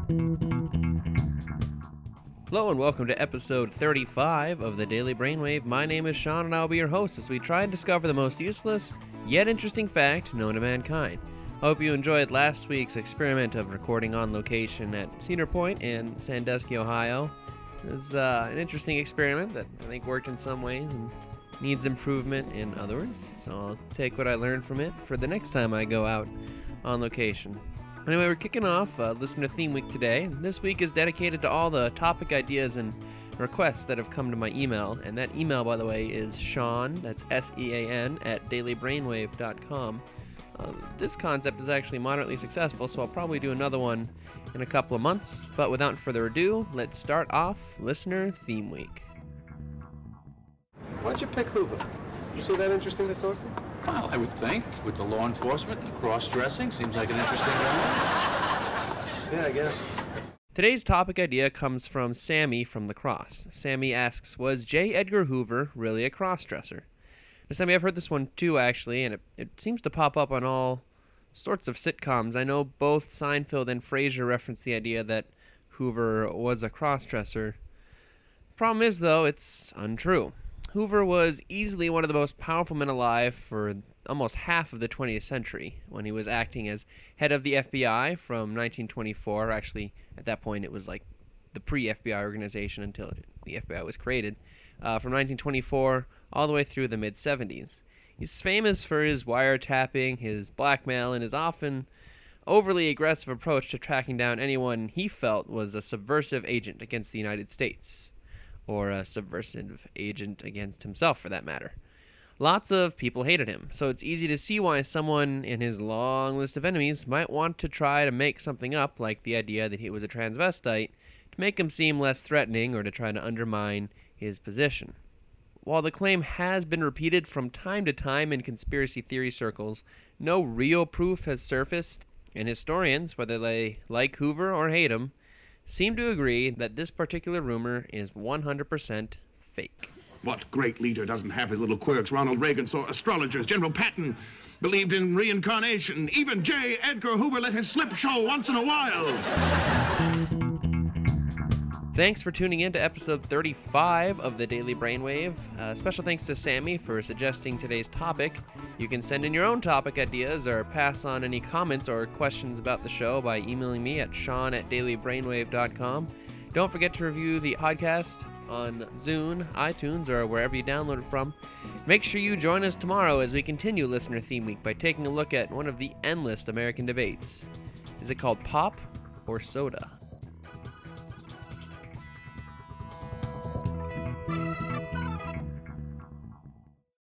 Hello and welcome to episode 35 of the Daily Brainwave. My name is Sean and I'll be your host as we try and discover the most useless yet interesting fact known to mankind. Hope you enjoyed last week's experiment of recording on location at Cedar Point in Sandusky, Ohio. It was an interesting experiment that I think worked in some ways and needs improvement in others. So I'll take what I learned from it for the next time I go out on location. Anyway, we're kicking off Listener Theme Week today. This week is dedicated to all the topic ideas and requests that have come to my email. And that email, by the way, is Sean, that's S-E-A-N, at dailybrainwave.com. This concept is actually moderately successful, so I'll probably do another one in a couple of months. But without further ado, let's start off Listener Theme Week. Why'd you pick Hoover? You see that interesting to talk to? Well, I would think, with the law enforcement and the cross-dressing, seems like an interesting guy. Yeah, I guess. Today's topic idea comes from Sammy from The Cross. Sammy asks, was J. Edgar Hoover really a cross-dresser? Now, Sammy, I've heard this one too, actually, and it seems to pop up on all sorts of sitcoms. I know both Seinfeld and Frasier reference the idea that Hoover was a cross-dresser. Problem is, though, it's untrue. Hoover was easily one of the most powerful men alive for almost half of the 20th century when he was acting as head of the FBI from 1924. Actually, at that point, it was like the pre-FBI organization until the FBI was created. From 1924 all the way through the mid-70s. He's famous for his wiretapping, his blackmail, and his often overly aggressive approach to tracking down anyone he felt was a subversive agent against the United States. Or a subversive agent against himself, for that matter. Lots of people hated him, so it's easy to see why someone in his long list of enemies might want to try to make something up, like the idea that he was a transvestite, to make him seem less threatening or to try to undermine his position. While the claim has been repeated from time to time in conspiracy theory circles, no real proof has surfaced, and historians, whether they like Hoover or hate him, seem to agree that this particular rumor is 100% fake. What great leader doesn't have his little quirks? Ronald Reagan saw astrologers. General Patton believed in reincarnation. Even J. Edgar Hoover let his slip show once in a while. Thanks for tuning in to episode 35 of the Daily Brainwave. Special thanks to Sammy for suggesting today's topic. You can send in your own topic ideas or pass on any comments or questions about the show by emailing me at sean@dailybrainwave.com. Don't forget to review the podcast on Zune, iTunes, or wherever you download it from. Make sure you join us tomorrow as we continue Listener Theme Week by taking a look at one of the endless American debates. Is it called pop or soda?